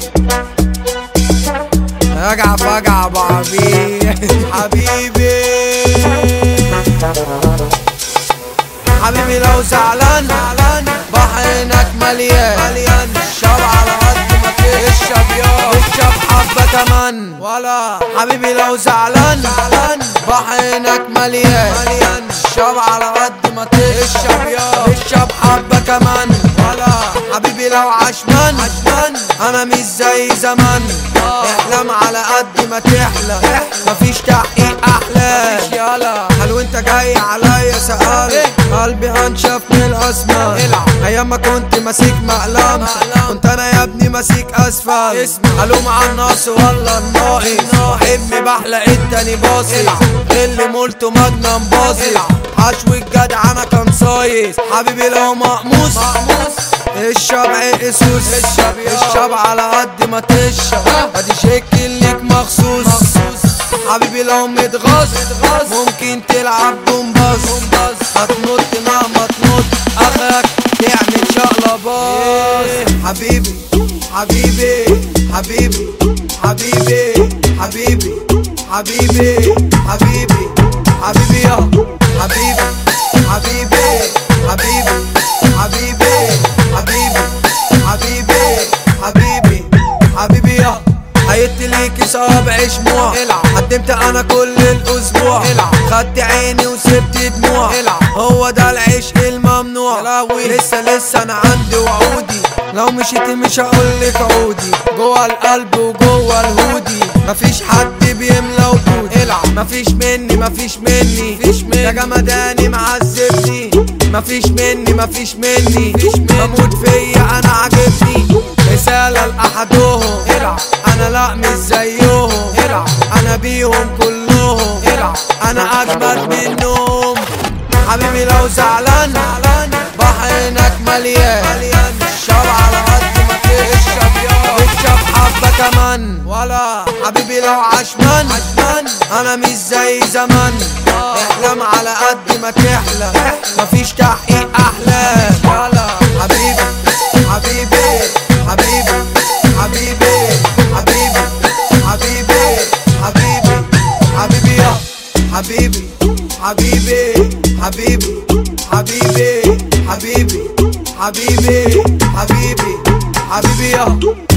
اقع فقع حبيبي حبيبي لو زعلان بحرك مليان الشاب على قد ما تشرب اشرب حبة كمان ولا حبيبي لو زعلان بحرك مليان الشاب على قد ما تشرب اشرب حبة كمان ولا حبيبي لو عشمان انا مش زي زمان احلم على قد ما تحلم مفيش تحقيق احلام يالا هل وانت جاي عليا سأل قلبي هنشف من الاسمان ايام ما كنت ماسك مقلم كنت انا يا ابني ماسك اسفل الوم على الناس ولا الناقص حبني بحلق التاني باصي اللي مولته مجنن باصي حشو الجدع انا كان صايص حبيبي لو مقموص الشاب عقسوس الشاب على قد ما تشرب ادي شكل ليك مخصوص حبيبي لو متغاظ ممكن تلعب جمباز هتنط مهما تنط اخرك تعمل شقلباز حبيبي حبيبي حبيبي حبيبي حبيبي حبيبي حبيبي حبيبي يا حبيبي حبيبي حبيبي حبيبي حبيبي حبيبي حبيبي حبيبي يا عيدت ليكي صابع شموع قدمت انا كل الاسبوع خدت عيني وسبت دموع هو ده العشق الممنوع لسه انا عندي وعودي لو مشيت مش هقولك عودي جوه القلب وجوه الهودي مفيش حد بيملى وجودي مفيش مني يا جمداني معذبني مفيش مني بموت فيا انا عاجبني رسالة لأحدهم انا لا مش زيهم انا بيهم كلهم انا اجمد منهم حبيبي لو زعلان بحرك مليان الشاب على قد ما تشرب حبة كمان ولا حبيبي لو عشمان انا مش زي زمان احلم على قد ما تحلم مفيش تحقيق احلام ولا حبيبي حبيبي حبيبي حبيبي حبيبي حبيبي حبيبي حبيبي يا حبيبي حبيبي حبيبي حبيبي حبيبي حبيبي حبيبي حبيبي يا